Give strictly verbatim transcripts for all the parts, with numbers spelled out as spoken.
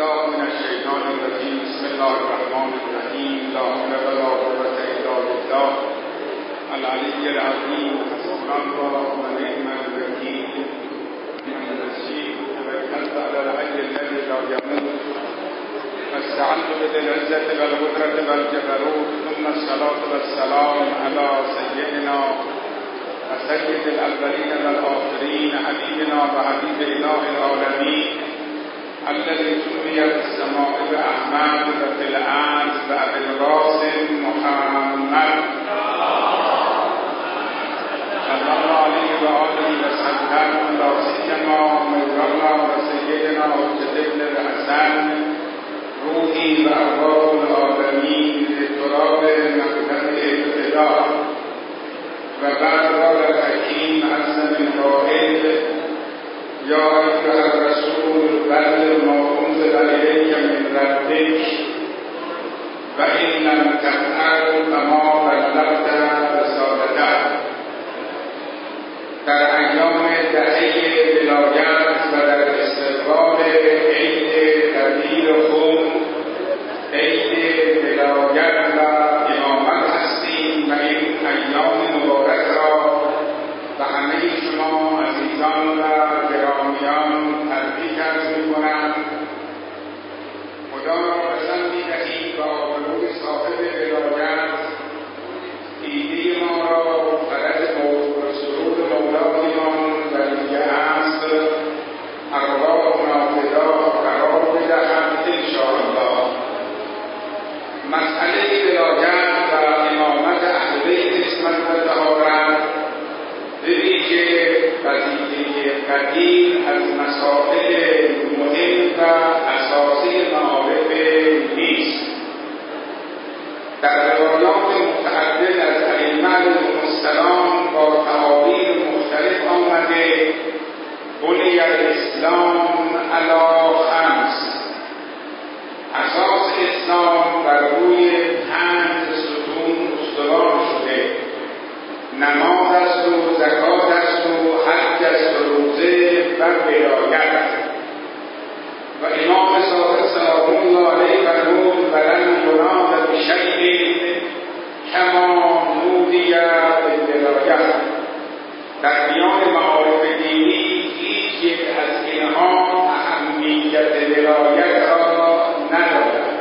بالله من الشیطان الرجیم. بسم الله الرحمن الرحیم. لا حول ولا قوة الا بالله العلی العظیم. حسبنا الله ونعم الوکیل. من الرشید توکلت علی الحی الذی لا یموت واستعنت بذی العزة والقدرة والجبروت. ثم الصلاة والسلام علی سیدنا وسيد الاولین والآخرین حبیبنا وحبیب اله العالمین الذي سمي في السماء بأحمد وفي الأرض بأبي القاسم محمد صلى الله عليه وآله وسلم. لا سيما مولانا وسيدنا حجة ابن الحسن روحي وأرواح العالمين لتراب مقدم الإله. وبعد قال الحكيم عز من قائل: يا أيها الرسول بلغ ما أنزل إليك من ربك وإن لم تفعل فما بلغت رسالته. در ایام دهه ولایت و در استقبال عید قدیر خون، عید ولایت و امامت هستیم و این ایام مبارک را و همه شما عزیزان و گرامیان تبریک عرض می‌کنم. خدا را قسم می‌دهیم و آبروی صاحب ولایت ایده ما را فرج و سرور مولایمان ولی عصر ارواحنا فدا قرار بدهد انشاءالله. مسئله ولایت و امامت اهل بیت اسمت و طهارت به ویژه وظیفه قدیر از مسائل مهم و اساسی معارف نیست. در روایات متعدد از ائمه علیهم السلام با تعابیر مختلف آمده: بنی الاسلام علی خمس. اساس اسلام بر روی پنج ستون استوار شده: نماز است و زکات است و حج است و روزه و ولایت. و امام صادق سلام الله علیه فرمود: ولن ینال بشیء کما نودی بالولایت. در میان معارف دینی هیچ یک از اینها اهمیت ولایت را ندارد.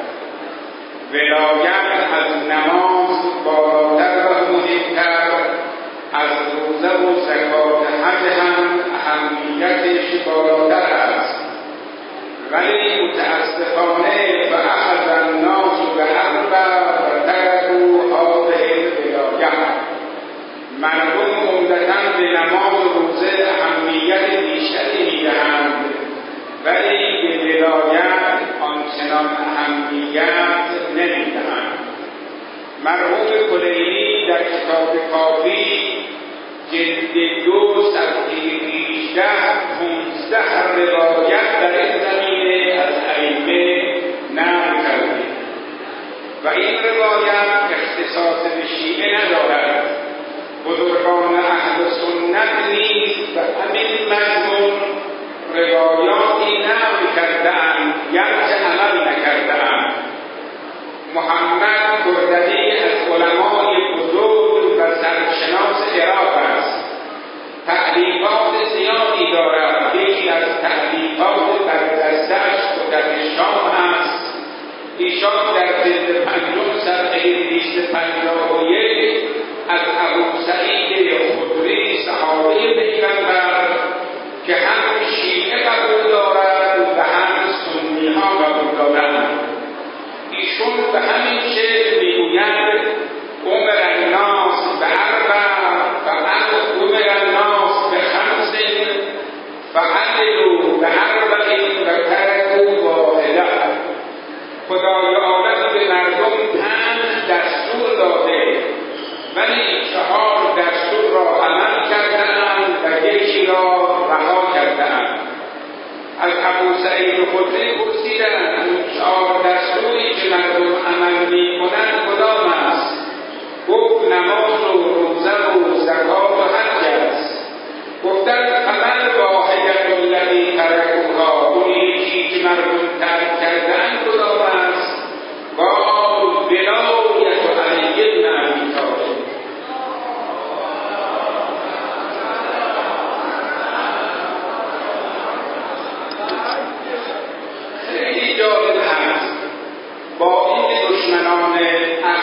ولایت از نماز بالاتر و مهمتر، از روزه و زکات حج هم اهمیتش بالاتر است. ولی متاسفانه و اخذ الناس بحرب و ترکوا هذه الولایت. مردم عمدتاً به نماز و روزه اهمیت بیشتری میدهند ولی به ولایت آنچنان اهمیت نمیدهند. مرحوم کلینی در کتاب کافی جلد دو صفحه هجده پانزده روایت در این زمینه از ائمه نقل کرده و این روایت اختصاص به شیعه ندارد. بزرگان اهل سنت نیز به همین مضمون روایاتی نقل کرده‌اند گرچه عمل نکرده‌اند. محمد بردلی از علمای بزرگ و سرشناس عراق است. تألیفات زیادی دارد. یکی از تألیفات برجسته‌اش قدرت شام است. ایشان در جلد پنجم صفحه دویست و پنجاه و یک از ابو سعید خدری صحابه پیغمبر که هم شیعه قبول دارد و هم سنی ها قبول دارند، ایشون به همین شعر میگویند: امر الناس باربع امر الناس بخمس فعدلوا باربع و ترکوا واحده. خدای عالم به مردم پنج دستور داده ولی چهار دستور را عمل کرده‌اند و یکی را رها کرده‌اند. از ابو سعید خدری پرسیدند: اون چهار دستوری که مردم عمل می‌کنند کدام است؟ گفت: نماز و روزه و زکات و حج است. گفتند: عمل واحدة الذی ترکوها. اون یکی که مردم ترک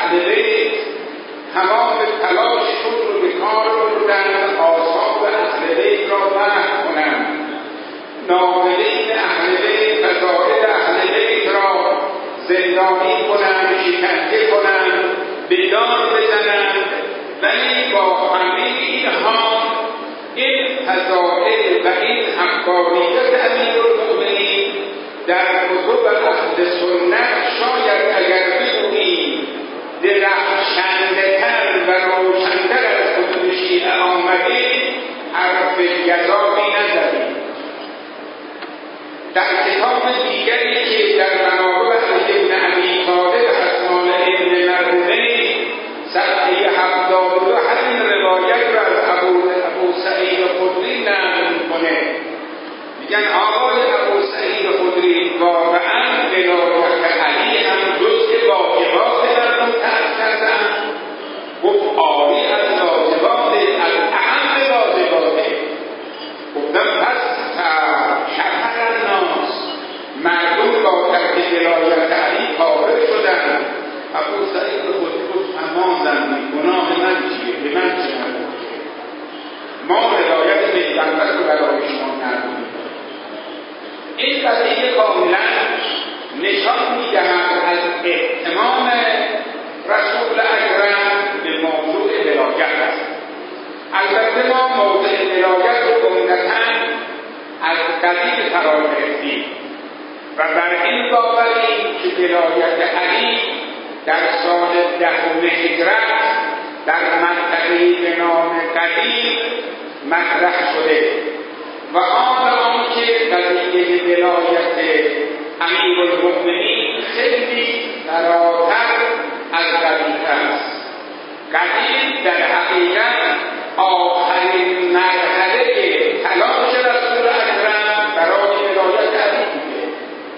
اهل بیت تمام تلاش خود رو به کار بردند آثار اهل بیت را محو کنند، ناقلین اهل بیت، فضائل اهل بیت را زندانی کنند، شکنجه کنند، به دار بزنند. ولی با همه اینها این فضائل و این حقانیت امیرالمؤمنین در کتب اهل سنت شاید اگر بگوییم درخشنده‌تر و روشن‌تر از کتب شیعه آمده حرف گزافی نزدیم. در کتاب دیگری که در منابع علی بن ابی طالب حسان ابن مرحومه صفحه هفتاد و دو همین روایت را از ابو ابو سعید خدری نقل می‌کنه. میگن آقای ابو سعید خدری واقعا ولایت علی هم جزء واجبات مردم تعریف کردند. گفت عالی از واجبات، از اهم واجباته. گفتم پس شرح الناس مردم با ترک ولایت علی کافر شدند. ابو سعید خدری گفت اما زن گناه من چیه؟ به من چه مربوطه؟ ما ولایت پیغمبر رو برای شما نبودیم. این قضیه کاملا نشان می‌دهد از اهتمام رسول اکرم به موضوع ولایت است. البته ما موضوع ولایت رو عمدتاً از قدیم فرا گرفتیم و بر این باوریم که ولایت علی در سال دهم هجرت در منطقه‌ای به نام قدیم مطرح شده و آن آنکه قضیه ولایت امیرالمؤمنین خیلی فراتر از قدیم است. قدیم در حقیقت آخرین مرحله تلاش رسول اکرم برای ولایت علی بوده.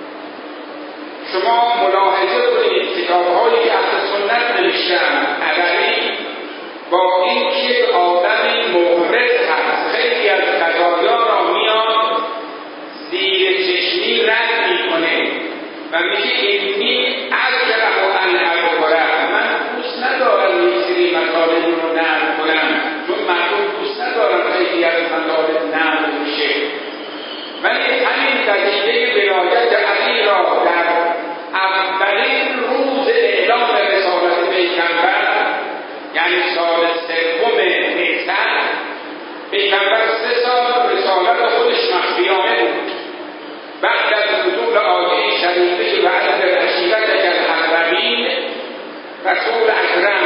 شما ملاحظه کنید کتاب‌هایی که اهل سنت نوشتند علی با اینکه آدمی مغرض هست خیلی از قضایا را میاد زیر چشمی رد میکنه و میگه اینی اجرم و ان ابوره، من دوست ندارم یک سری مطالب رو نقل کنم چون مردم دوست ندارم خیلی از مطالب نقل میشه. ولی همین قضیه ولایت علی را در اولین روز اعلام رسالت پیغمبر یعنی سال سوم بعثت، پیغمبر سه سال رسالت خودش مخفیانه بود. بعد از نزول آیه شریفه و عید العشیرة الاقربین رسول اکرم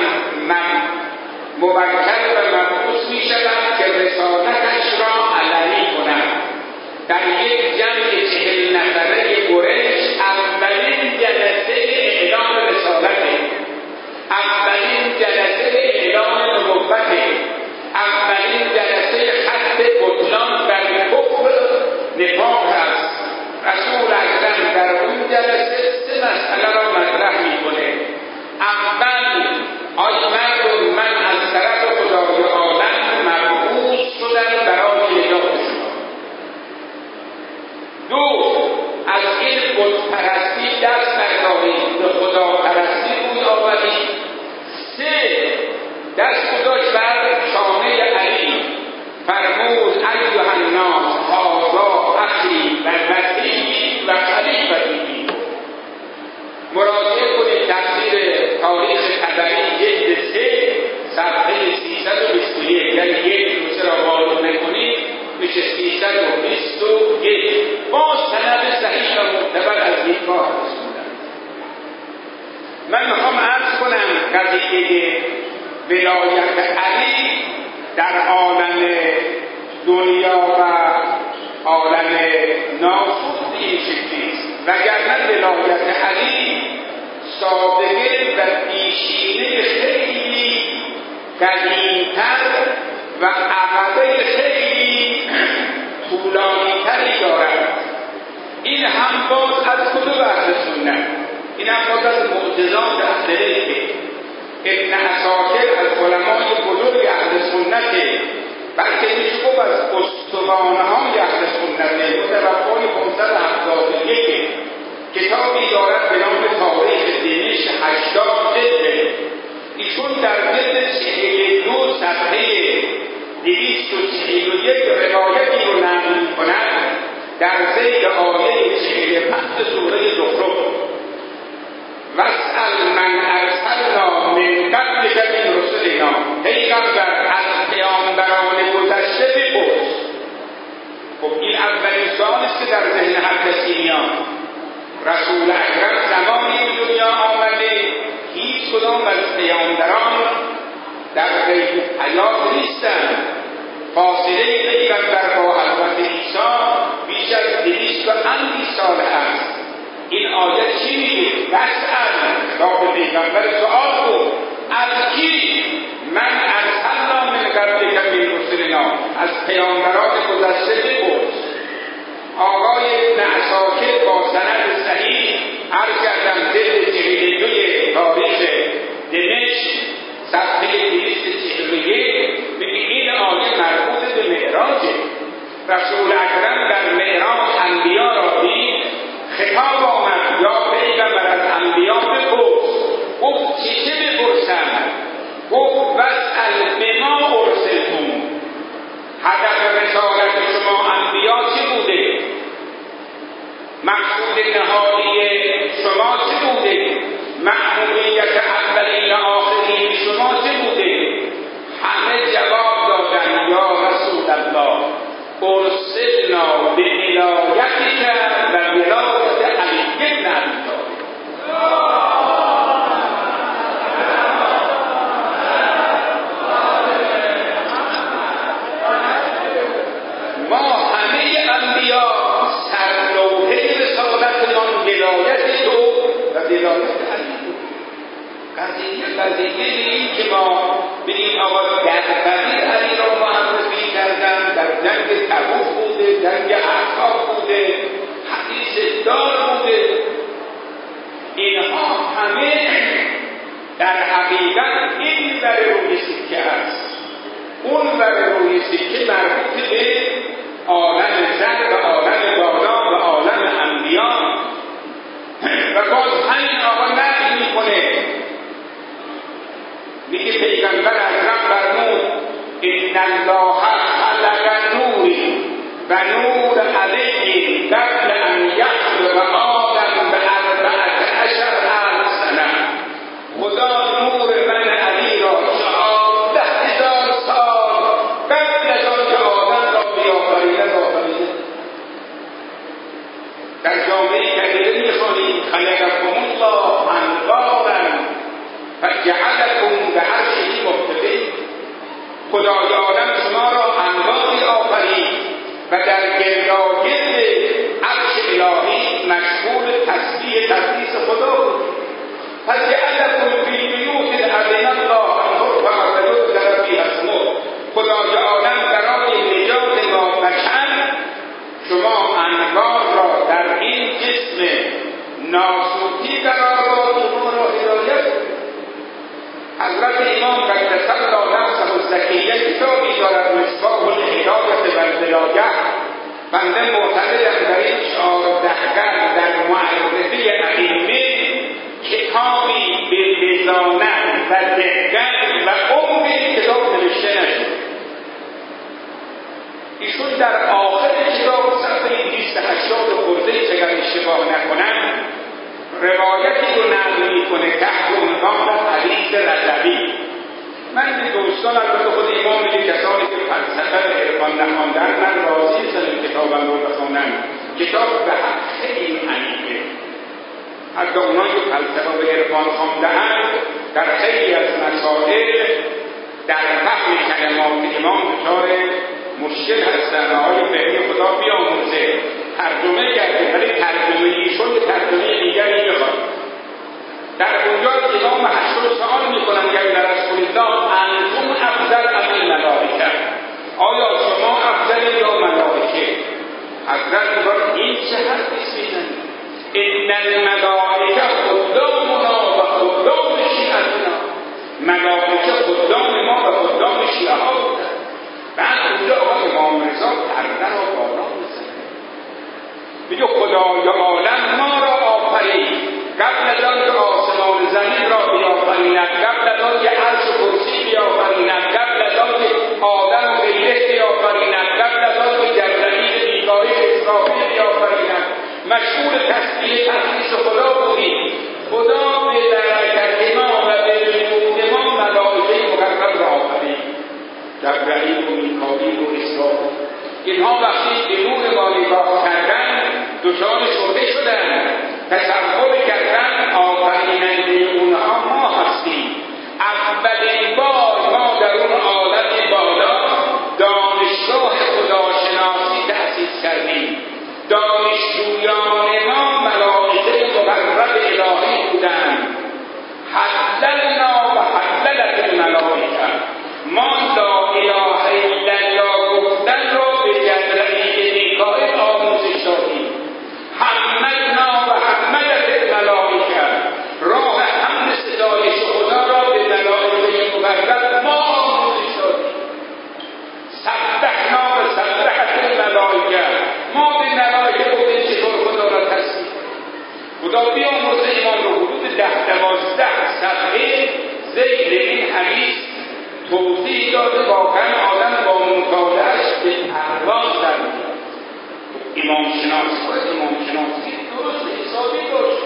مبکر و مبعوث می شود که رسالتش را علنی کند. در یک جمع چهل نفره قریش اولین جلسه اعلام رسالته، اولین جلسه اعلام نبوته، اولین جلسه خط بطلان بر کفر نفاق است. رسول اکرم در اون جلسه سه مسئله را مطرح میکنه. اول، آی مردم، من از طرف خدای عالم مبعوث شدم برای نجات شما. دو، از این بت پرستی دست بردارید، به خدا پرستی روی آورید. سه، دست گذاشت بر شانه علی، فرمود ایها الناس هذا اخی و وصی و خلیفتی. مراجعه کنید تفسیر تاریخ طبری جلد سه صفحه سیصد و بیست و یک، یعنی یک دوسه را وارد نکنید میشه سیصد و بیست و یک. باز سند صحیح و معتبر از دیدگاه رسوندن. من میخوام عرض کنم قضیه ولایت علی در عالم دنیا و عالم ناسوت این شکلیست، وگرنه ولایت علی سابقه و پیشینه خیلی قدیمتر و عقبه خیلی طولانیتری دارد. این هم باز از کتب اهل سنت، این هم باز از معجزات اهل بیت. ابن عساکر از علمای بزرگ اهل سنته، بلکه میشه گفت از استوانه‌های اهل سنته. متوفای پانصد و هفتاد و یک کتابی دارد به نام تاریخ دمشق، هشتاد جلد. رسول اکرم زمانی به دنیا آمده هیچ کدام از پیامبران در غیب حیات نیستند. فاصله پیغمبر با حضرت عیسی بیش از دویست و اندی سال است. این آیه چی میگه؟ بسأل خطاب پیغمبر سؤال کن از کی؟ من ارسلنا من قبلک من رسلنا، از پیامبران گذشته بپرس. آقای ابن عساکر با سند صحیح عرض کردم جلد چهل و دو تاریخ دمشق صفحه دویست و چهل و یک میگه این آیه مربوط به معراجه. رسول اکرم در معراج انبیا را دید، خطاب آمد یا پیغمبر از انبیا بپرس. گفت چی چه بپرسم؟ گفت واسأل بما ارسلتم، هدف رسالت شما انبیا چه بوده؟ مقصود نهایی شما چه بوده؟ مأموریت اولین و آخرین شما چه بوده؟ همه جواب دادن یا رسول الله ارسلنا به ولایتک و ولایت علی بن ابی طالب. ما همه انبیا سرلوحه رسالتمان ولایت تو و ولایت علی بود. قضیه قضیه این که ما بگیم آقا در قبیل علی را معرفی کردن، در جنگ تبوک بوده، جنگ احقاف بوده، حدیث دار بوده، اینها همه در حقیقت این بر روی سکه است. اون بر روی سکه مربوط به عالم زر و عالم بالا و عالم انبیا. و باز همین آقا نقل میکنه، میگه پیغمبر اکرم فرمود ان الله خلق نوری و نور علیه قبل ان یخلق آدم به اربعة عشر الف سنه. خدا نور من علی را چهارده هزار سال قبل از آنکه آدم را بیافریند آفریده. در جامعه کبیره میخوانیم خلقکم الله انوارا فجعلکم بعرشه مقتدین. خدای عالم شما را انواری آفرید و در گرداگرد عرش الهی مشغول تسبیح تقدیس خدا بود. فجعلکم فی بیوت اذن الله ان ترفع و یذکر فیها اسمه. خدای عالم برای نجات ما بشر شما انوار را در این جسم ناسوتی قرار داد، شما را هدایت. حضرت امام قدس الله نفسه الزکیه کتابی دارد مصباح الهدایة و الولایة. بنده معتقدم در این چهارده قرن در معرفی ائمه کتابی به بزانت و دقت و عمق این کتاب نوشته نشد. ایشون در آخر کتاب صفحه دویست و هشتاد خورده اگر اشتباه نکنم روایتی رو نقل میکنه تحت عنوان حدیث رضوی. من به دوستان البته خود امام میگه کسانی که فلسفه و عرفان نخواندن من راضی هستم این کتابم رو بخونم. کتاب به حق خیلی عمیقه. حتی اونایی که فلسفه و عرفان خوانده‌اند در خیلی از مسائل در فهم کلمات امام دچار مشکل هستن. آقای فقیه خدا بیامرزه ترجمه کرده ولی ترجمه ایشون ترجمه دیگری بخواد. در اونجا امام حشر سوال میکنن یا رسول الله انتم افضل ام الملائکه، آیا شما افضل یا ملائکه؟ حضرت میگن این چه حرفی میزنید؟ ان الملائکه خدامنا و خدام شیعتنا. ملائکه خدام ما و خدام شیعه ها بودن. بعد اونجا آقای امام رضا پرده را بالا میزنه، میگه خدای عالم ما را آفرید قبل از آن که آسمان زمین را بیافریند، قبل از آن که عرش و کرسی بیافریند، قبل از آن که آدم و غیره بیافریند، قبل از آن که جبرئیل میکائیل اسرافیل بیافریند، مشغول تسبیح تقدیس خدا بودیم. خدا به برکت ما و به وجود ما ملائکه مقرب را آفرید، جبرئیل و میکائیل و اسرافیل. اینها وقتی به نور ما نگاه کردن دچار شعله شدن، خدا بیامرزه امام رو حدود ده دوازده صفحه ذیل این حدیث توضیح داده، واقعا آدم با مطالعه‌اش به پرواز در میاد. امام شناسی باید امام شناسی درست حسابی باشه.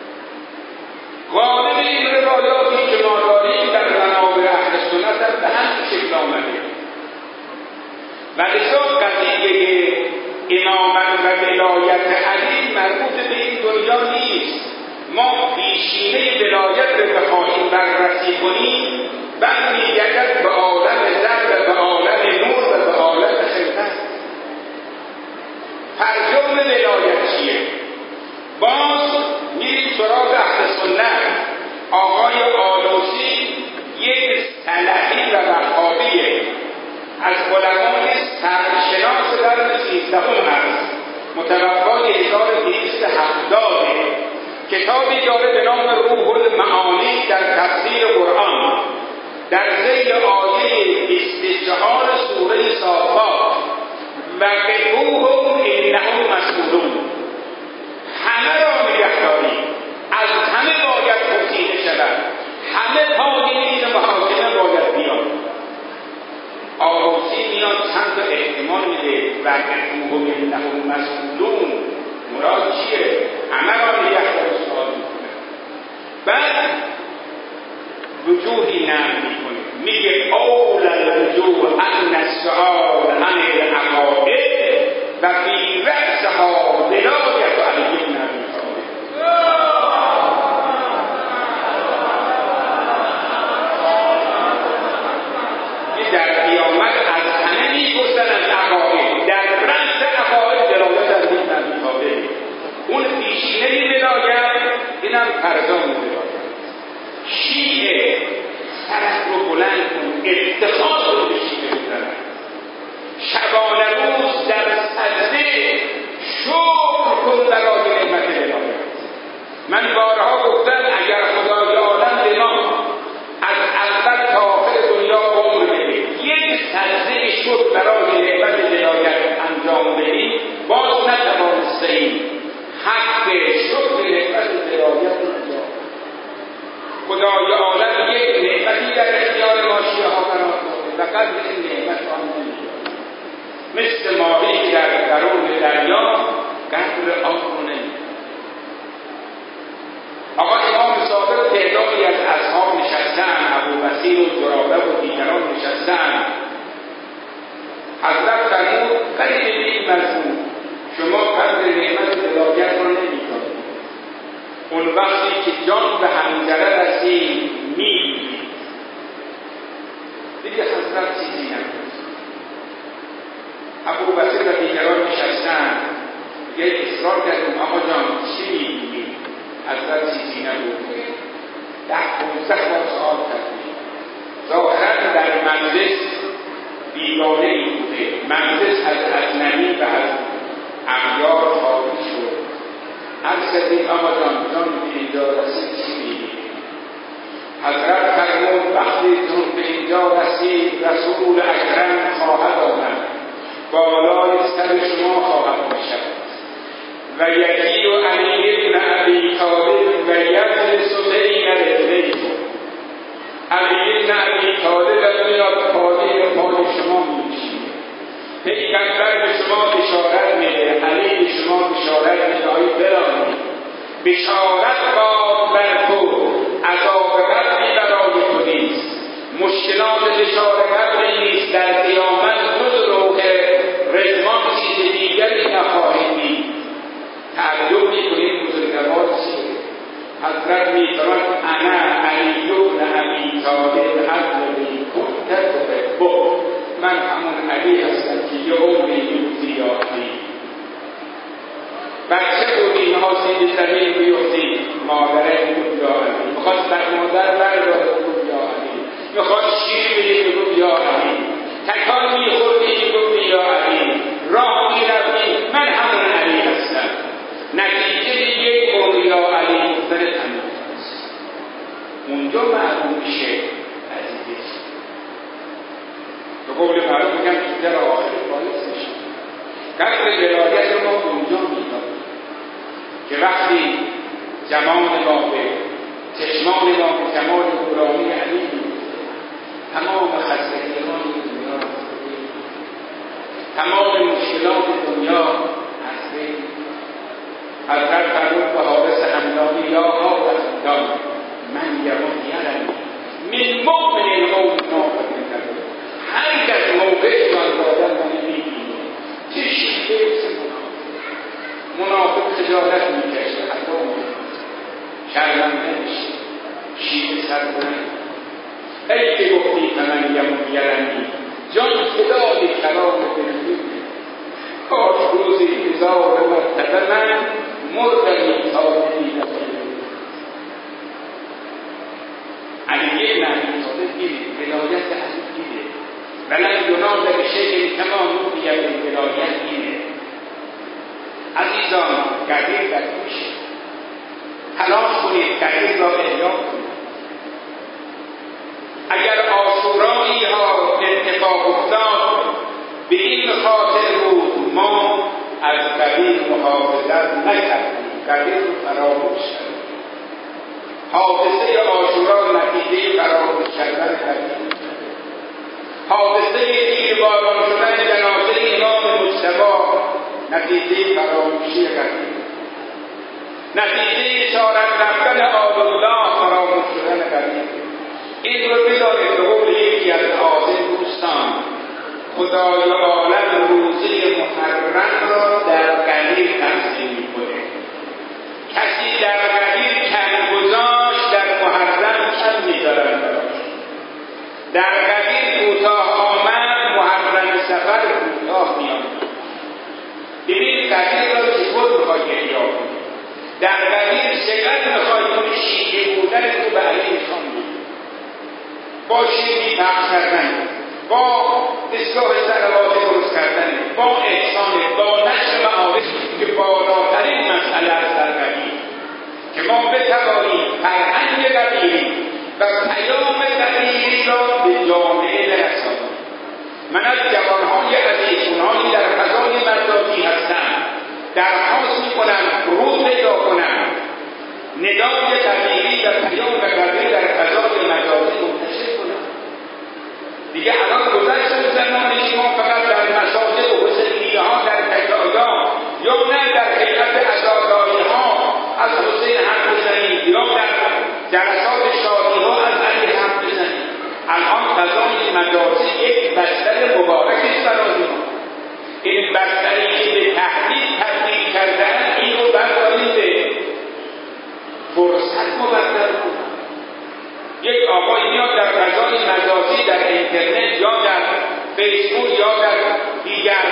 غالب این روایاتی که ما داریم در منابع اهل سنت به همین شکل آمده و لذا قضیه امامت و ولایت علی مربوط به این دنیا نیست. ما پیشینه ولایت رو بخواهیم بررسی کنیم برمیگردد به عالم ذر و به عالم نور و به عالم خلقت. فرجام ولایت چیه؟ باز میریم سراغ اهل سنت. آقای آلوسی یک سلفی و وهابیه، از علمای سرشناس قرن سیزدهم هست، متوفای هزار و دویست و هفتاد. کتابی داره به نام روح المعانی در تفسیر قرآن، در ذیل آیه بیست و چهار سوره صافات و قفوهم انهم مسئولون. همه را نگهداری، از همه باید پرسیده شود، همه پای این محاکمه باید بیاد. آروسی میاد چند تا احتمال میده و قفوهم انهم مسئولون مراد چیه؟ همه را نگهداری سوال میکنه. بعد رجوعی نام میکنه، میگه اول الرجوع ان السؤال عن العقائد و فی رأسها ولایت علی بن ابی طالب. در قیامت از همه میپرسن از عقاید، در رأس عقاید ولایت علی بن ابی طالب. اون پیشینه ولایت اینم فرزان ولایت. شیعه سرت رو بلند کن، افتخار رو به شیعه بزنن، شبانه روز در سجده شکر کن برای نعمت ولایت. من بارها گفتم اگر خدای عالم به ما از اول تا آخر دنیا عمر بده یک سجده شکر برای نعمت ولایت انجام بدیم، باز نتوانستیم حق شکر نعمت ولایت انجام. خدای عالم یک نعمتی در اختیار ما شیعه ها قرار داده و قدر این نعمت آن نمی‌دانیم. مثل ماهی که در درون دریا قدر آن رو نمی‌دانیم. آقا امام صادق تعدادی از اصحاب نشستن، ابو بصیر و زراره و دیگران نشستن. حضرت فرمود قریب به این مضمون شما قدر نعمت ولایت رو نمی‌دانید. اون وقتی که جان به حنجره رسید می‌بینید. دیگه حضرت چیزی نگفت. ابو بصیر و دیگران نشستن، دیگه اصرار کردیم آقا جان چی می‌بینید؟ حضرت چیزی نگفت. ده پونزده بار سوال کردیم. ظاهراً در مجلس بیگانه‌ای بوده. مجلس از اجنبی و از اغیار خارج شد. عرض کردیم آقا جان جان به اینجا رسید چی می‌بینید؟ حضرت فرمود وقتی جان به اینجا رسید رسول اکرم خواهد آمد، بالای سر شما خواهد باشد و یکی و علی بن ابی طالب و یجلس بین رجلیه. علی بن ابی طالب میاد پای پای شما می‌نشینه. پیغمبر به شما بشارت میده، علی به شما بشارت میده آی فلانی بشارت باد بر تو، عذاب قبری برای تو نیست، مشکلات دچار قبری نیست، در قیامت جز روح رضوان چیز دیگری نخواهید دید. تعجب میکنید بزرگوار چیه؟ حضرت میفرماید انا علی بن ابی طالب الذی کنت تحبه، من همون علی هستم که یه عمری می‌گفتی یا علی. بچه بود اینها سید زمین بیفتی مادره بود یا علی، میخواست بر مادر برداره بود یا علی، میخواست شیر بگی بود یا علی، تکان میخوردی بود یا علی، راه میرفتی من همون علی هستم. نتیجه یک قول یا علی گفتن تنوز هست. اونجا معلوم میشه عزیزی به قول معلوم میگم که در آخر باعث میشه قدر ولایت ما اونجا میداد که وقتی جمال ما به چشمان ما به جمال نورانی علی تمام خستگی‌های دنیا تمام مشکلات دنیا از بین حضرت فرمود به حارس همدانی یا حارس همدان من یمون یرم من مؤمن القوم نافذ نداره هر کس موقع جان دادن من میبینه چه شیده منافق خجالت میکشه حتی شرمنده میشه شیده سر کنه ای که گفتی من یمون یرمی جان فدای کلام دلوی کاش روزی هزار مرتبه من مردمی تا دیدم علیه معنی ساده گیره ولایت علی گیره ولن ینال بشیء کما نودی بالولایت گیره. عزیزان گردید در پیش تلاش کنید گردید را احیا کنید. اگر عاشورایی ها اتفاق افتاد به این خاطر بود ما از قبیل محافظت نکردیم قبیل رو فراموش کردیم. حادثه عاشورا نتیجه فراموش کردن قبیل. حادثه تیرباران شدن جنازه امام مجتبی نتیجه فراموشی قبیل. نتیجه چارت رفتن آل‌الله فراموش شدن قبیل. این رو بدانید به قول یکی از عازم دوستان خدای عالم روزه محرم را در قدیر تقسیم می‌کنه. کسی در قدیر کم گذاشت در محرم کم می‌ذارن براش. در قدیر کوتاه آمد محرم سفر کوتاه میاد. ببین قدیر را چطور می‌خوای احیا کنی. در قدیر چقدر می‌خوای کنی شیعه بودن تو به علیه خان با شیعی پخش کردن با دستگاه صلوات درست کردن با احسان با نشر معارف که بالاترین مسئله است در قدیر که ما بتوانیم فرهنگ قدیری و پیام قدیری را به جامعه برسانیم. من از جوانهای عزیز اونهایی در فضای مجازی هستند درخواست میکنم فرود پیدا کنم ندای قدیری و پیام قدیری در فضای مجازی منتشر کنم. دیگه الان گذشت اون زمانی ما فقط در مساجد و حسینیه ها در تکایا یا نه در حیرت عزاداری ها از حسین حرف بزنیم یا در جلسات شادی ها از علی حرف بزنیم. الان فضای مجازی یک بستر مبارک است برای ما. این بستری که به تهدید تبدیل کردن این رو برداریم به فرصت مبدل کنن. یک آقای میاد در فضای مجازی در اینترنت یا در فیسبوک یا در دیگر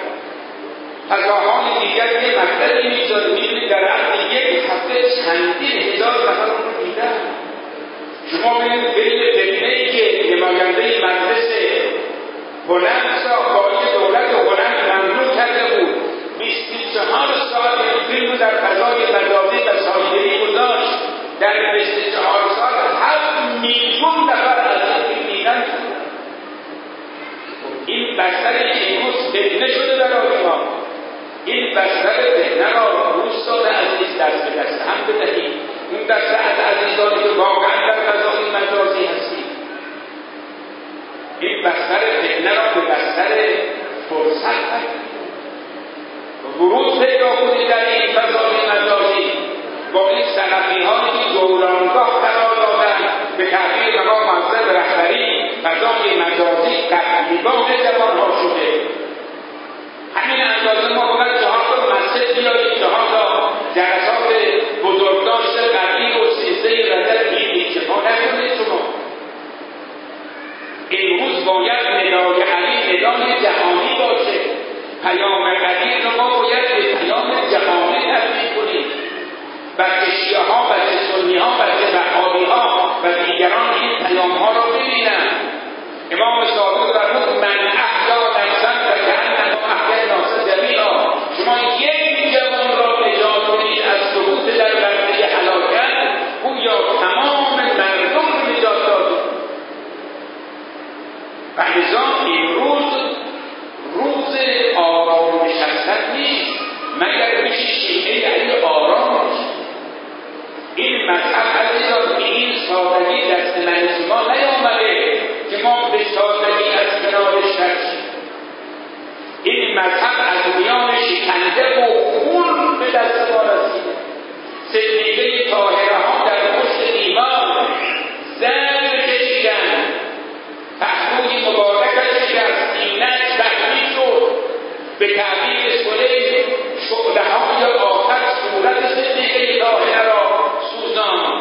فضاهای دیگر یه مطلبی میذاره میبینید در عرض یک هفته چندین هزار نفر رو دیدن. شما ببینید فیلم فتنه‌ای که نماینده مجلس هلند ساخت با اینکه دولت هلند ممنوع کرده بود بیست و چهار سال این فیلم رو در فضای مجازی و سایبری گذاشت. در بیست و چهار سال هفت میلیون نفر از این فیلم دیدن. این بستر امروز فتنه شده برای ما. این بستر فتنه را دوستان عزیز دست به دست هم بدهید. اون دسته از عزیزانی که واقعا در فضای مجازی هستید این بستر فتنه را به بستر فرصت بدهید. ورود پیدا کنید در این فضای مجازی با این سلفی هایی که دورانگاه قرار دادن به تعبیر مقام معظم رهبری فضای مجازی تقریبان جوان ها شده. همین اندازه ما باید چهار تا مسجد بیاریم چهار تا جلسات بزرگداشت قدیر و سیزده رجب بیدید که ما نکنید شما. امروز باید ندای علی ندای جهانی باشه. پیام قدیر رو ما باید به پیام جهانی تبدیل کنیم. بلکه شیعه ها و سنی ها و وهابی ها و دیگران این پیام ها رو ببینن. امام صادق فرمود من احیا نفسا فکأنما احیا الناس جمیعا. شما یک جوان را نجات کنید از سقوط در بنده هلاکت گویا تمام مردم رو نجات دادید. و لذا امروز روز آرام نشستن نیست مگر بشه شیعه علی آرام باشید. سادگی دست من شما نیامده که ما به سادگی از کنارش رد. این مذهب از میان شکنجه و خون به دست ما رسیده. صدیقه طاهره ها در پشت دیوار زنگ کشیدن، پهلوی مبارکش که از سینه‌اش زخمی شد، به تعبیر سلیمان شعله‌های آتش صورت صدیقه طاهره را سوزاند.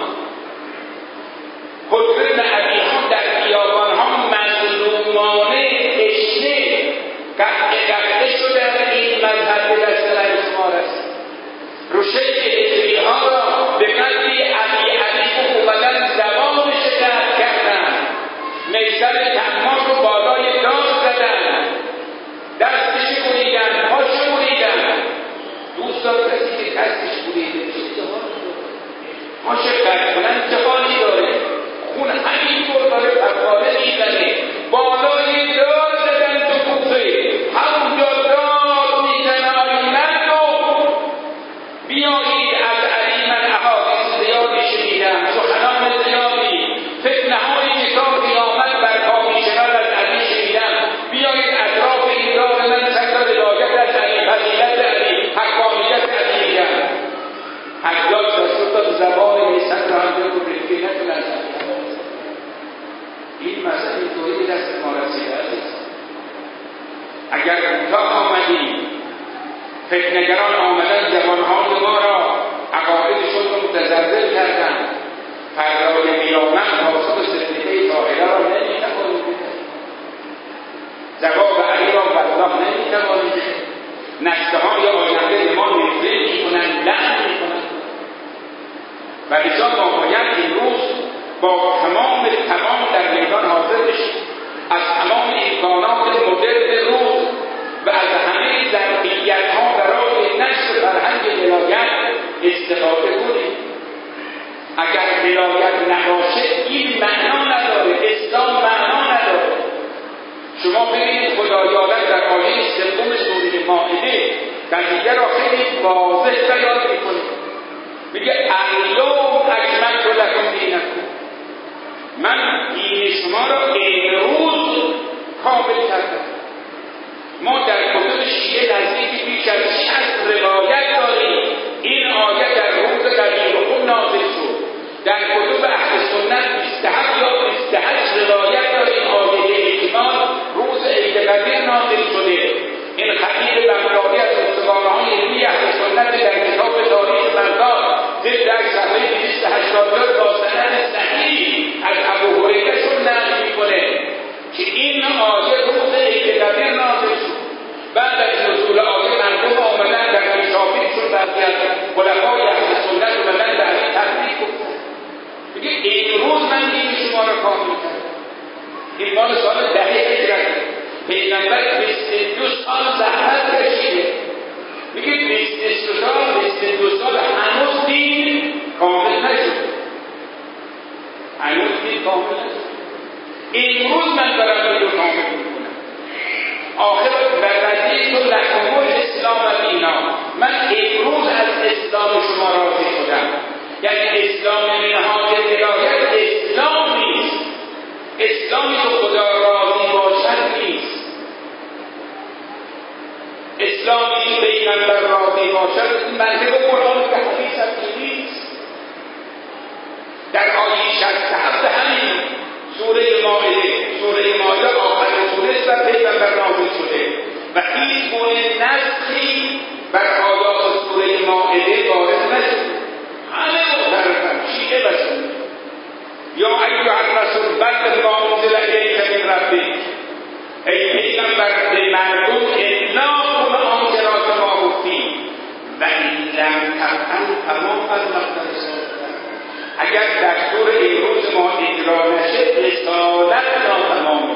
حضرت ابی‌ها در بیابان‌ها مظلومانه تشنه قطع شدن این مذهب به دست شما رسید. روشهی هجری ها را به قدری علی علی و اومدن زبان شکست کردن، میسر تماس رو بالای دار زدن، دستش بریدن، پاش بریدن. دوستان کسی که دستش بریده چه پاش قطع کنن چه حالی داره؟ خون همینطور داره پرپاره میزنه، بالای دار زدن تو کوفه، همونجا دار میزنه آی مردم بیایید از علی من احادیث زیادی شنیدم، سخنان زیادی، فتنه های که تا قیامت برپا میشود از علی شنیدم، بیایید اطراف این دار من سکر روایت از علی، فضیلت علی، حقانیت علی میگم. حجاج دستور داد زبان میسر را هم بگو رفتی نکنن. این مسئله اینطوری به دست ما رسیده است. اگر کوتاه آمدیم، فتنه‌گران آمدن جوانهای ما را عقایدشون رو متزلزل کردن، فردای قیامت پاسخ صدیقه طاهره را نمی‌توانیم بدهیم، جواب علی را والله نمی‌توانیم بدهیم. نسل‌های آینده به ما نفرین می‌کنند، لعن می‌کنند. و لذا ما باید امروز با تمام تمام در میدان حاضر بشیم، از تمام امکانات مدرن روز و از همه ظرفیت‌ها برای نشر فرهنگ ولایت استفاده کنیم. اگر ولایت نباشه این معنا نداره، اسلام معنا نداره. شما ببینید خدایاران در آیه سوم سوره مائده قضیه را خیلی واضح بیان می‌کنه. میگه الیوم اکملت لکم دینکم، من دین شما را امروز کامل کردم. ما در کتب شیعه نزدیک بیش از شصت روایت داریم این آیه در روز قدیر خود نازل شد. در کتب اهل سنت بیست و هفت یا بیست و هشت روایت داریم آیه اکمال روز عید قدیر نازل شده. این خطیب بغدادی از استوارهای علمی اهل سنت در کتاب تاریخ بغداد جلد صفحه دویست و هشتاد با سند صحیح از ابو هریره شون نقل میکنه که این آیه روز عید قدیر نازل شد. بعد از نزول آیه مردم آمدن در مشافیرشون بعضی از خلفای اهل سنت اومدن در این تبریک گفتن، میگه این روز من دین شما را کامل کردم. این مال سال ده هجرت، پیغمبر بیست و دو سال زحمت کشیده. میگه بیست و دو سال بیست و دو سال هنوز دین کامل نشد، هنوز دین کامل نشد. این روز من دارم دین رو کامل میکنم. آخر برزید و لکم الاسلام و دینا، من امروز از اسلام شما راضی شدم. یعنی اسلام نهاد ولایت اسلام نیست، اسلامی که خدا راضی باشد نیست، اسلامی که پیغمبر راضی باشد. این منطق قرآن که حدیث هم نیست. در آیه شصت و هفت همین سوره مائده، سوره مائده آخرین سوره است و پیغمبر نازل شده و هیچ گونه نسخی بر آیات سوره مائده وارد نشده. همه معترفن، شیعه و سنی. یا ایها الرسول بلغ ما انزل الیک من ربک، ای پیغمبر به مردم ابلاغ کن آنچه را که ما گفتیم و این لم تفعل فما بلغت رسالته. اگر دستور امروز ما اجرا نشه رسالت ناتمامه.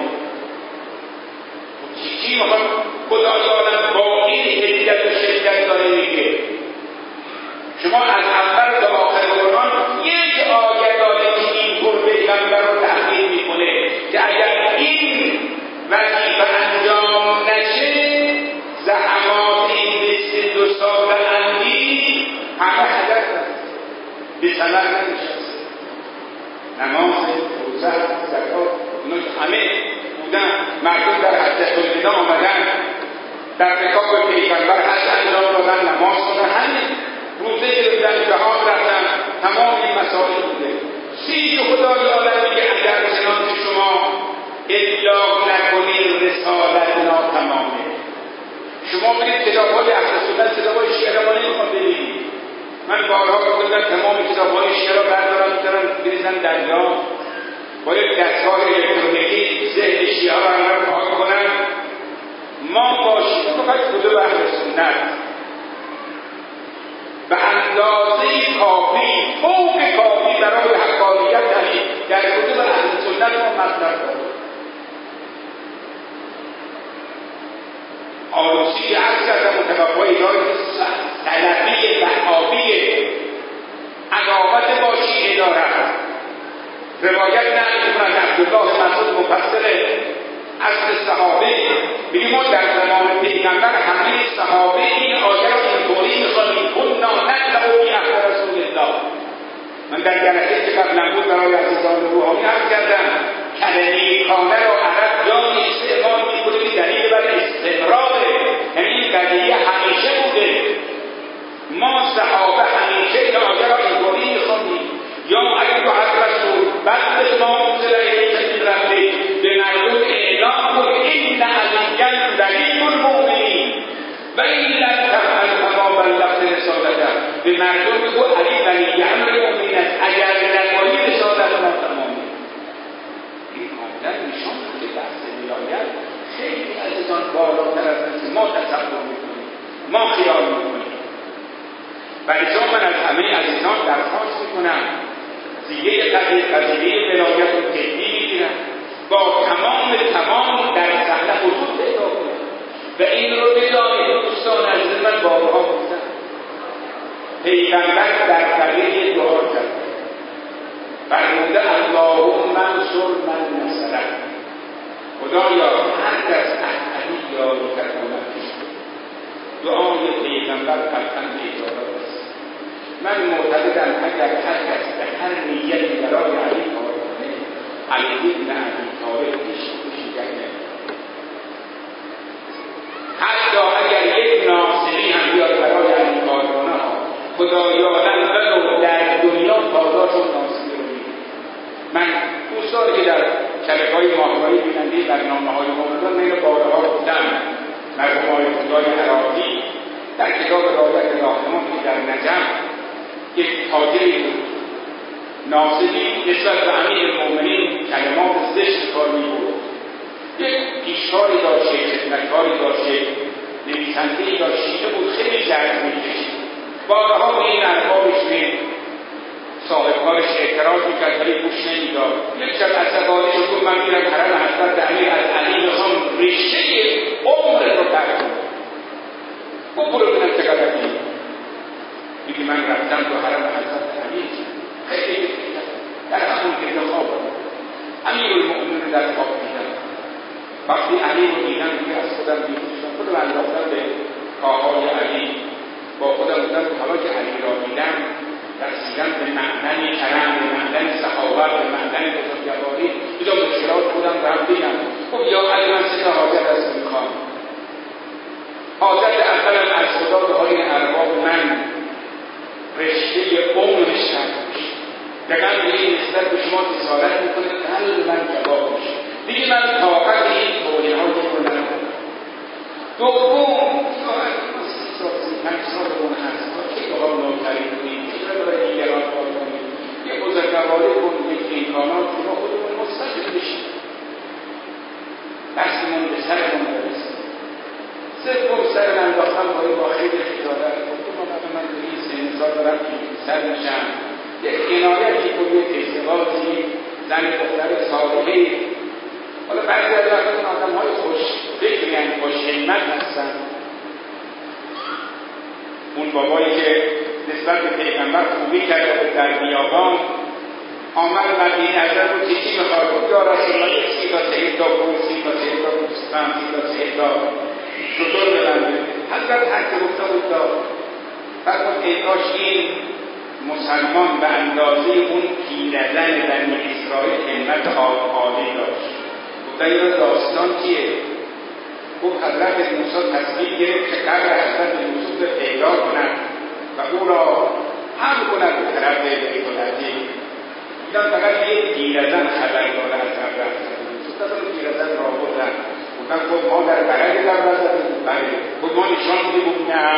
چی چی میخواد خدایانم با این حدت و شدت داره میگه؟ شما از اول تا آخر قرآن یک آیه داره که این پر پیغمبر رو تحقیق میکنه که اگر این وظیفه انجام نشه زحمات این بیست و دو سال عملی همه هدر به ثمر نمیشه. نماز، روزه، زکات، اینا همه بودن. مردم در حجة الوداع آمدن، در رکاب پیغمبر حج انجام دادن، نماز خوندن، همین روزه گرفتن، جهاد رفتن، تمام این مسائل بوده. چیزی خدای عالم میگه اگر چنانچه شما ابلاغ نکنید رسالت ناتمامه. شما برید کتاب‌های اهل سنت، کتاب‌های شیعه ما نمیخواد ببینید. من بارها گفتم تمام کتاب‌های شیعه را بردارن بذارن بریزن دریا، با یک دستگاه الکترونیکی ذهن شیعه را همه پاک کنن. ما با شیعه فقط کتب اهل سنت به اندازه کافی، فوق کافی برای حقانیت دلیل در کتب اهل سنت ما مطلب داریم. آلوسی که عرض کردم متوفای داری سلفی وهابی عداوت با شیعه دارد. روایت نقل می‌کند از عبدالله مسعود مفسر اصل صحابه میگه ما در زمان پیغمبر همه صحابه این آیه را اینطوری می‌خوانیم کنا نتبع فی عهد رسول الله. من در جلسه که قبلا بود برای عزیزان روحانی عرض کردم کلمه کانه را عرب جایی استعمال می‌کنه که دلیل بر استمراره، یعنی این قضیه همیشه بوده. ما صحابه همیشه این آیه را اینطوری می‌خوانیم یا ایها الرسول بلغ ما انزل الیک من ربک، به مردم اعلام کن ان علی ولی المؤمنین و این لم تفعل فما بلغت رسالته. به مردم بگو علی ولی امر مؤمنین است، اگر نکنی رسالت ما تمامه. این کاملا نشان میده بحث ولایت خیلی عزیزان بالاتر از اینکه ما تصور میکنیم، ما خیال میکنیم. ولی چون من از همه عزیزان درخواست میکنم دیگه قضیه قضیه ولایت رو جدی میگیرن، با تمام تمام در صحنه حضور پیدا کنن و این رو بدانید. دوستان عزیز من بارها گفتم پیغمبر در قضیه دعا کرد فرموده اللهم انصر من نصره. خدایا هر کس احدی یا کمکش. دعای پیغمبر قطعا اجابت است. من معتقدم اگر هر کس به هر نیتی برای علی کار کنه، علی ابن ابی طالب پیش کشیدن نمی‌کنه. حتی اگر یک ناصری هم بیاد برای علی کار کنه، خدایانم ولو در دنیا پاداشون ناصری رو میده. من دوستانی که در شبکه‌های ماهواره‌ای بیننده برنامه‌های ما بودن، من بارها گفتم مرحوم آقای خدای عراقی در کتاب رایت راهنما که در نجف یک تاجری بود ناصری نسبت به امیرالمؤمنین کلمات زشت کار می‌برد. یک پیشکاری داشت، یک خدمتکاری داشت، یک نویسنده‌ای داشت، شیعه بود، خیلی جذب می‌کشید. بارها به این اربابش به صاحبکارش اعتراض می‌کرد ولی گوش نمی‌داد. یک شب عصبانی شد گفت من میرم حرم حضرت علی از علی می‌خوام رشته عمر رو ترک کنم. گفت برو ببینم چقدر علی. میگه من رفتم تو حرم حضرت علی خیلی بکنم در همون که خواب امیرالمؤمنین رو در خواب دیدم. وقتی علی رو دیدم دیگه از خودم بیرون شدم، خودم انداختم به کاهای علی، با خودم بودم حالا که علی را دیدم رسیدم به معدن کرم، به معدن سخاوت، به معدن بزرگواری، اینجا مشکلات خودم رو هم دیدم. خب یا علی من سه حاجت از میخوام. حاجت اولم از خدا به های ارباب من رشته عمرش نکنش، دقیقا به این نسبت به شما رسالت میکنه قلب من کباب میشه، دیگه من طاقت این توهین ها رو ندارم. دوم سی سال سی پنج سالمون هست، ما که بخوام نوتری کنیم، چرا برای دیگران کار کنیم، یه بزرگواری کنیم، یک امکانات که ما خودمون مستقل بشیم، دستمون به سرمون برسیم. سوم سر انداختم با این با خیلی خجالت گفتم آقا من به این سن سال دارم که سر میشم، یک عنایتی کنم، یک ازدواجی، زن دختر صالحی. حالا بعضی از وقتون آدم‌های خوش فکر یعنی خوش همت هستن. اون بابایی که نسبت به پیغمبر خوبی کرده بود در بیابان آمد مدینه حضرت رو چی می‌خواد؟ گفت یا رسول الله یک سی تا چهل تا پول، سی تا چهل تا گوسفند، سی تا چهل تا شتر ببنده. حضرت هر که گفته بود داد. فرمود ای کاش این مسلمان به اندازه اون پیر پیرزن بنی اسرائیل همت عالی داشت. گفتن این داستان چیه؟ گفت حضرت موسی تصمیم گرفت که قبر حضرت یوسف رو پیدا کنند و او را هم کنند به طرف بیت العتیق. دیدن فقط یک پیرزن خبر داره از قبر حضرت یوسف. دادن پیرزن را بردن. گفتن خب ما در بغل قبر حضرت یوسف بله. گفت ما نشان میدیم. گفت نه.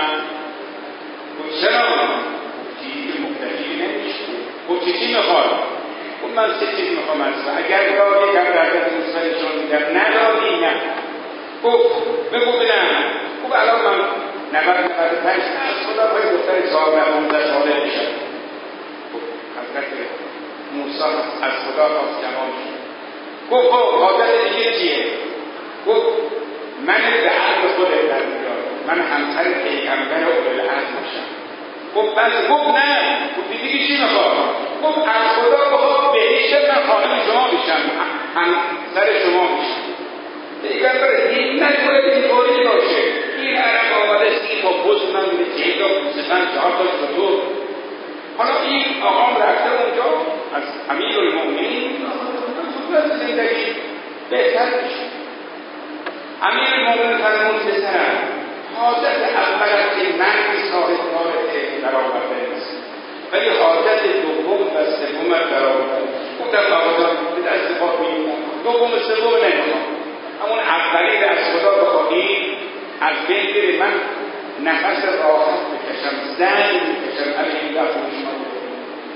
گفت چرا؟ گفت چیزی که مختلفی نمیشه. گفت چی چی میخواد؟ گفت من سه چیز میخوام از تو. اگر راه قبر حضرت یوسف نشان میدم ندادی نه. گفت بگو بینم. گفت الان من نود نود و پنج از خدا های دختر چهارده پانزده ساله میشم. گفت حضرت موسی از خدا خواست جوان شد. گفت خب حاضر دیگه چیه؟ گفت من به عقل خودت در بیار، من همسر پیغمبر اولوالعزم میشم. گفت بس. گفت نه. گفت دیگه چی میخواد؟ گفت از خدا بخواد بهشت من خانم شما میشم، همسر شما میشم. پیغمبر دین نکنه اینطوری باشه. این عرب آمده سی با بز من میده چهل تا پوستن چهار تا شطور. حالا این آقام رفته اونجا از امیرالمؤمنین خودت زندگی بهتر میشه. امیرالمؤمنین فرمود پسرم حاجت اول از که مرد صاحب کارت درآورده نیست، ولی حاجت دوم و سوم درآورده. گفتم آقا به دست پاک میگیرم دوم و سوم نمیخوام، همون اولی از خدا بخواهی از بین بره، من نفس راحت بکشم، زنگ بکشم، علی این دفعه شما بکنم.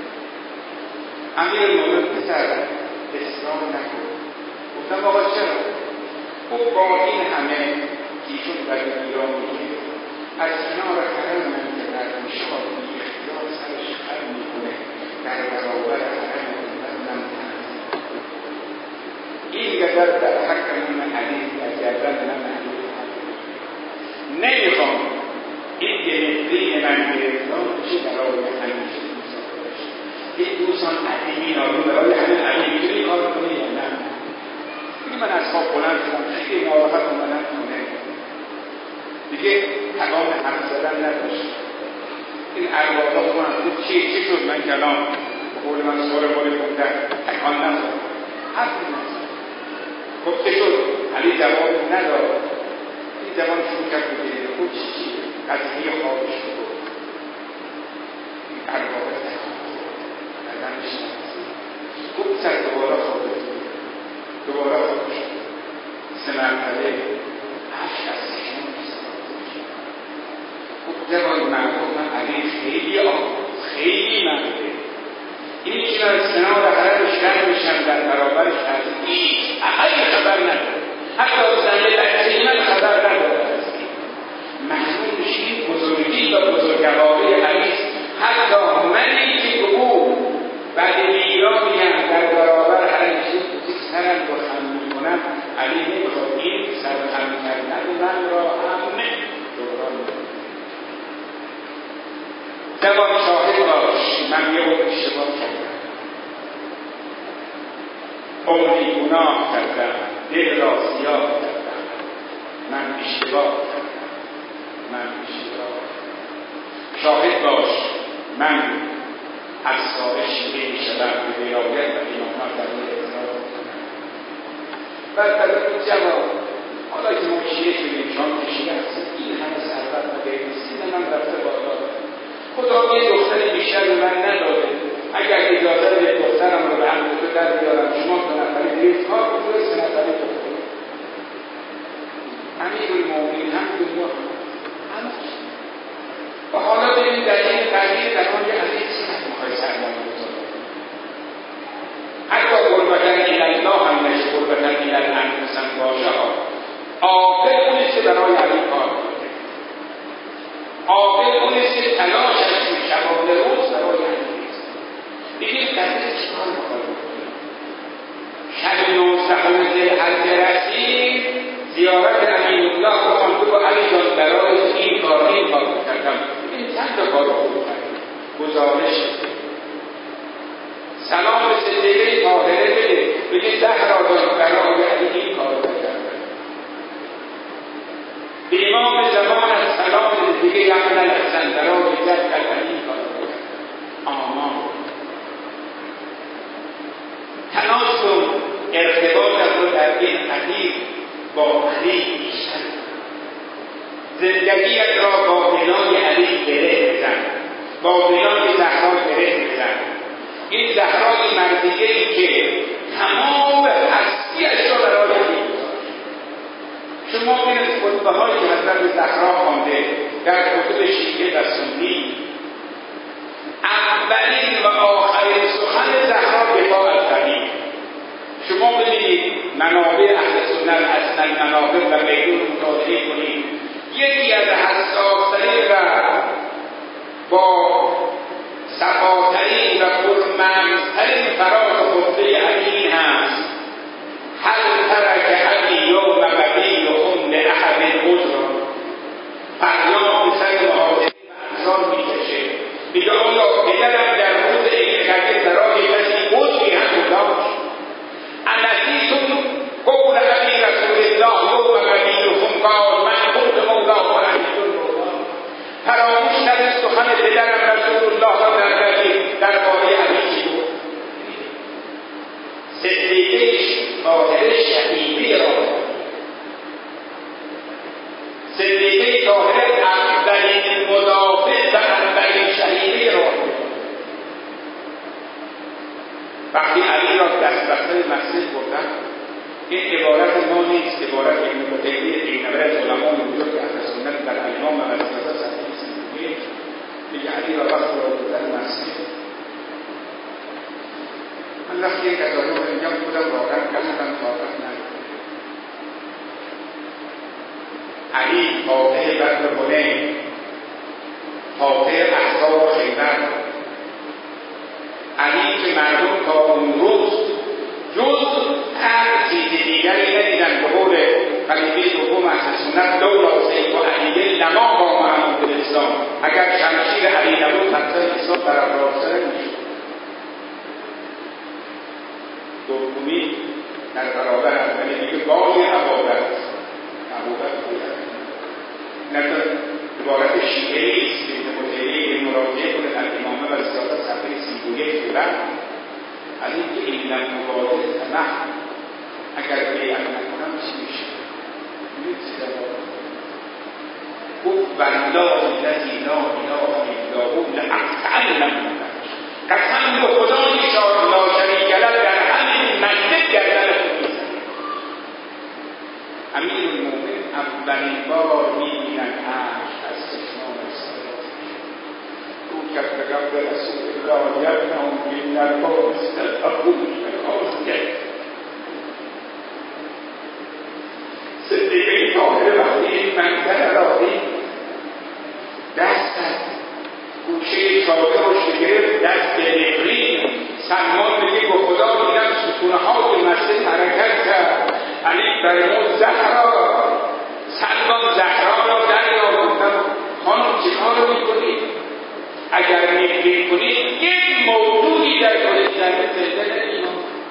امیرالمؤمنین پسر اصرار نکن. گفتم آقا چرا؟ خب با این همه کیشون برای ایران میگه از کنار حرم من که رد میشاد بی اختیار سرش خر میکنه در برابر حرم من این قدر در حق من علی در گردن من علی نمیخوام این گرفتین من گرفتان بشه برای همیشه دوستان باشه. این دوستان علی مینارو برای همین علی میتونی کار کنه یا نه؟ دیگه من از خواب بلند شدم، خیلی ناراحت اومدم خونه دیگه توان حرف زدن نداشت. این ارواحا کنم گفت چی چی شد؟ من کلام قول من سوال مولی گفتن تکان نزد، حرف نزد. گفت چی شد؟ علی جواب نداد. این جوان شروع کرد بگیره. گفت چی چی؟ قضیه خوابش رو گفت. این ارواحا تکان نزد نشد. گفت سر دوباره خوابش دوباره خوابش سه مرتبه عشق از شما جوان مردم من علی خیلی آقا خیلی مرده این که من از کنار حرمش رد میشم در برابرش از هیچ اقلی خبر نداره، حتی زنده بچه من خبر نداره. معلوم میشه این بزرگی و بزرگواری علی حتی منی که به او بعد میرا میگم در برابر حرمش سرم رو خم میکنم، علی نمیخواد این سر خم کردن من را هم دوران میکنم. جوان شاهد باش من یه اون اشتباه کردم، عمری گناه کردم، دل را سیاه کردم، من اشتباه کردم، من اشتباه شاهد باش من از ساره شیعه میشدم به ولایت و امامت در روی اعتراض کنم. بعد در اون جوان حالا که ما شیعه شدیم شام کشیده هستیم این همه ثروت و غیر سینه من رفته بالا، خدا یه دختری بیشتر به من نداده، اگر اجازه بدید دخترم رو به عمل تو در بیارم شما دو نفری دیگه کار کنید سه نفری بکنید. امیرالمؤمنین هم دنیا هم و حالا ببین در این تغییر در آن یه عزیز چقدر میخوای سرمایه بذاره. حتی قربتن الالله هم نشه، قربتن الالانفس هم باشه ها. عاقل اونیست که برای علی کار کنه، عاقل اونیست که تلاشش به شبان روز برای علی نیست. ببین دقیق چیکار میخواد بکنه. شب نوزدهم ذوالحجه رسید زیارت امینالله رو آمده با علی جان برای این کار این کار کردم. این چند کار رو خوب کرد. گزارش سلام به صدیقه طاهره بده بگه زهرا جان برای علی این کار رو کردم. امام زمان از سلام دیگه یقل الحسن برای جد علی این کار رو کردم. آمان با علی بیشتر. زندگیت را با بنای علی گره بزن، با بنای زهرا گره بزن. این زهرای مرضیه‌ای که تمام هستی‌اش را برای علی گذاشت. شما ببینید خطبه‌هایی که حضرت زهرا خوانده در کتب شیعه و سنی، اولین و آخرین سخن زهرا دفاع از علی. شما ببینید منابع اهل سنت اصلا منابع و میدون مطالعه کنید، یکی از حساس‌ترین و با صفاترین و پرمغزترین فراز خطبه علی این هست: هل ترک علی یوم بدیلهم لاحد عذرا. فریاد به سر مهاجرین و انصار میکشه، میگه آیا پدرم در روز عیدالفطر برای کسی عذری هم گذاشت؟ انسیتم قول علی رسول الله یوم بدیلهم قال من کنت مولاه و علی مولاه. فراموش نکرد سخن پدرم رسول الله را در درباره علی چی گفت. صدیقه طاهره شهیده را، صدیقه طاهره اولین مدافع و اولین شهیده را. وقتی علی را دست بسته مسجد بردن، این عبارت ما نیست، عبارت ابن قتیبه دینوری از علمای بزرگ اهل سنت در الامام و مسجد صحیح میگه، میگه علی را وقتی را بردن مسجد، من وقتی یک از آنها میگم خودم واقعا قلبم طاقت نداره. علی فاتح بدر حنین، فاتح احزاب و خیبر، علی که مردم تا اون روز جز هر چیز دیگری ندیدن. به قول خلیفه دوم اهل سنت لولا سیف علی لما قام امر بالاسلام، اگر شمشیر علی نبود حتی اسلام در افراسیاب نمیشد. دومی در برابر اولی میگه بای ابوبکر، ابوبکر باید نظر عبارت شیعه نیست که متعیه مراجعه کنه در امامه و سیاست صفحه سی و یک شدن از این که این لم مبارد تمح اگر بیعت نکنم چی میشه؟ میگه چی در واقع گفت والله الذی لا اله الا هو لاقطعن منکم، قسم به خدای شاد لا شریک له در همین مسجد گردنتون میزنم. امیرالمومنین اولین بار میبینن عرش از چشمان صلوات او که پیغمبر رسول الله یبنهم بالنرباس اخوش آسیه. صدیقه طاهره وقتی این منظر را دید، دست از گوشه چادرش گرفت، دست نفرین. سلمان میگه به خدا دیدم ستونه های مسجد حرکت کرد. علی فرمود زهرا، سلمان زهرا را دریا. گفتم خانم چه کار میکنید؟ اگر نفرین کنید یک موضوعی در کل زمین پیدا نکنید.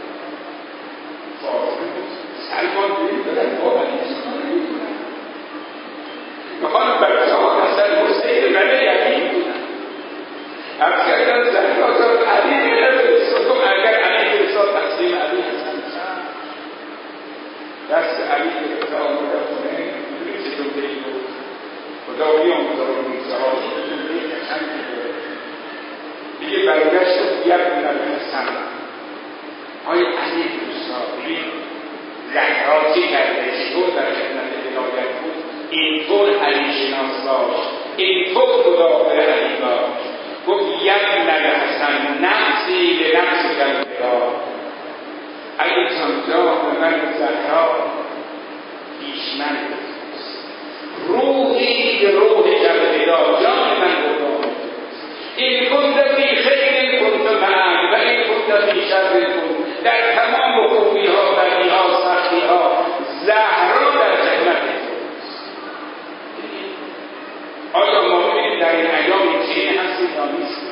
سلمان ببین دارن با علی چیکار میکنن؟ میخوان بچه ها مثل حسین بله یقین کنن. حرف کردن زهرا تا علی میره فرستادم، اگر علی فرستاد تقسیم علی حسن شد. دست علی که فرستاد آمده خونه میدونی چه جمله ای بود؟ خدا بیاموزه رو میگذارد جمله قشنگی بود. دیگه برگشت و یک علی حسن آیا علی فرستاد ببین زهرا چی کرده؟ چطور در خدمت ولایت بود؟ اینطور علی شناس باش، اینطور مدافع علی باش. گفت یک حسن نفسی به نفس کلمه اگه جان من زهرا پیشمن روحی به روح جبهدار جان من بودم. این کنده بی خیلی کنده معن و این کنده بی شر کن. در تمام خوبی ها بدی ها سختی ها زهرا در خدمت آیا ما ببینیم در این ایام این چین هستی یا نیست؟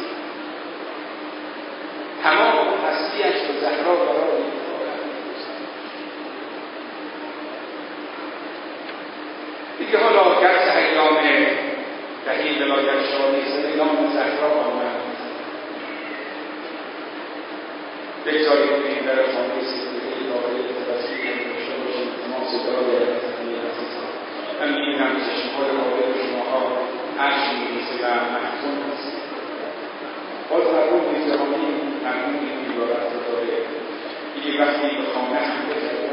تمام هستیش به زهرا برای دیگه حالا درس ایام دهی ولایت شاهی نام زهرا آمد بگذارید به این در خانه سیدهی داره تصویر داشته باشیم تماس صدای همه عزیزان. من می‌بینم چشم‌های مورد شماها اشک می‌ریزه و محزون است. باز مرحوم میرزاهانی مرحوم عبارت رو داره. دیگه وقتی به خانه حمله کردن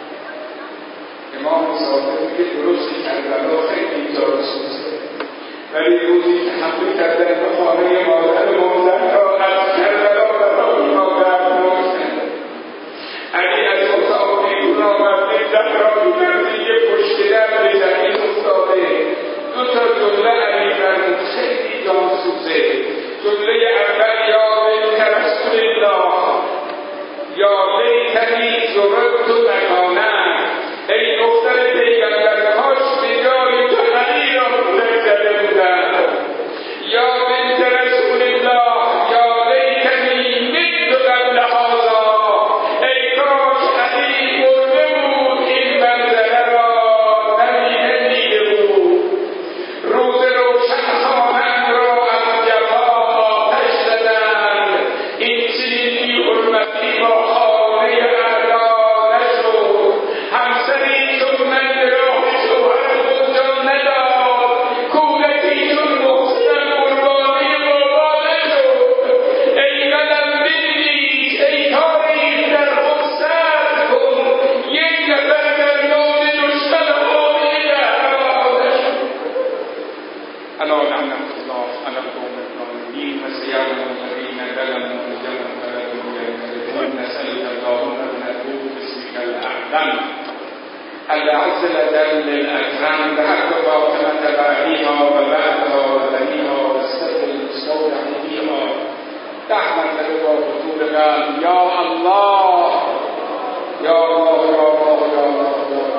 امام صادق میگه درست کربلا خیلی جاسوسه، ولی روزی که حمله کردن به خانه مادر مادر را از کربلا برای ما برداشتن. علی از اتاق بیرون آمده زهرایی نزدیک پشت در به زمین افتاده. دو تا جمله علی فرمود خیلی جاسوسه. جمله اول یا بیت رسول الله یا لیتنی زرقت مکانه، ای دختر پیغمبر کاش به جای تو علی را کودک زده بودم. یا بیت رسول الله یا لیتنی مت قبل هذا، ای کاش علی مرده بود این منظره را نبیده دیده بود. روز روشن خانم را از جفا آتش زدند، این چنین بی حرمتی با خانه اعلا نشد. همسری چون من به راه شوهر خود جان نداد، کودکی چون محسنم قربانی بابا نشد. ای قدم بنویس، ای تاریخ در خود سرد کن، یک نفر در نام دشمن حامی زهرا نشد. الا لعنة الله على القوم الظالمين وسيعلم الذين ظلموا أيهم منقلب ينقلبون. نسألك اللهم أن نتوب باسمك الأعظم الأعز الأجل الأكرم بحق فاطمة وأبيها وبعدها وبنيها والسر المستودع فيها رحمة رضا حضور قلب. يا الله يا الله يا الله يا الله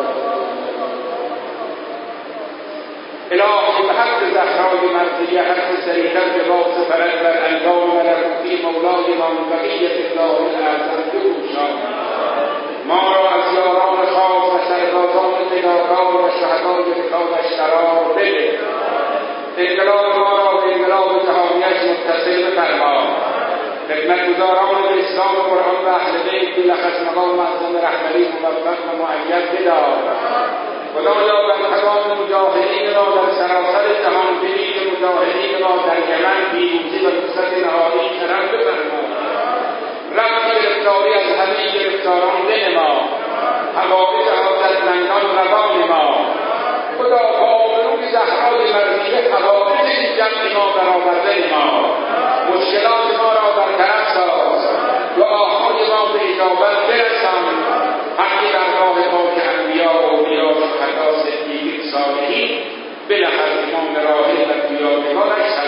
الهی به حق زهرای مرضیه حق سریعتر لباس فرج بر انگام ملکوتی مولای ما بقیت الله الاعظم بگوشان. ما را از یاران خاص و سربازان فداکار و شهدای رکابش قرار بده. انقلاب ما را به انقلاب جهانیش متصل بفرما. خدمتگزاران به اسلام قرآن و اهل بیت بلخص مقام معظم رهبری موفق و مؤید بدار. خدایا بندگان مجاهدین را در سراسر جهان، ببین مجاهدین را در یمن پیروزی و نصرت نهایی کرم بفرما. رفع گرفتاری از همه گرفتاران بنما. حوائج حاجتمندان روا نما. خدا با آبروی زهرای مرضیه حوائج این جمع ما برآورده نما. مشکلات ما را برطرف ساز. دعاهای ما به اجابت برسان. حقی در راه پاک انبیا و اولیا و شهدا صدیقین صالحین بلخص امام راحل و دیادگانش